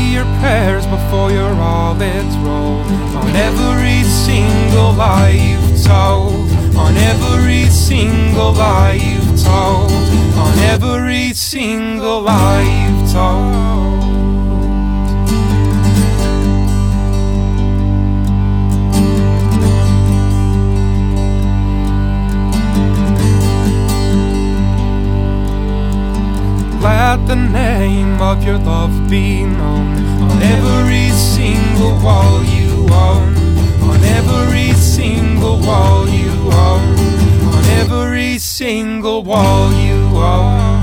your prayers before your wallets roll. On every single lie you've told, on every single lie you've told, on every single lie you've told. Let the name of your love be known on every single wall you own, on every single wall you own, on every single wall you own.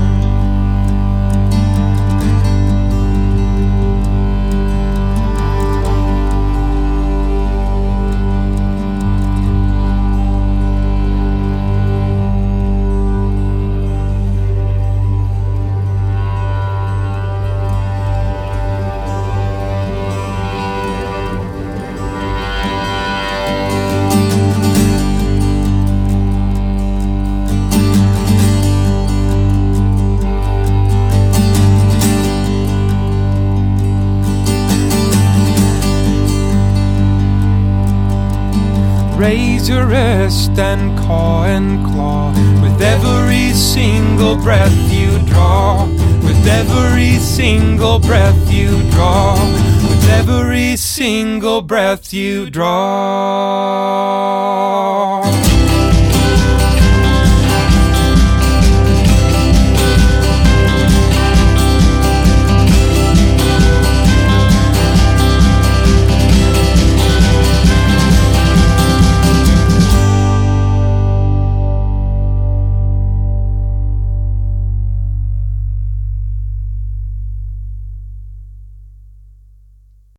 Raise your wrist and caw and claw with every single breath you draw, with every single breath you draw, with every single breath you draw.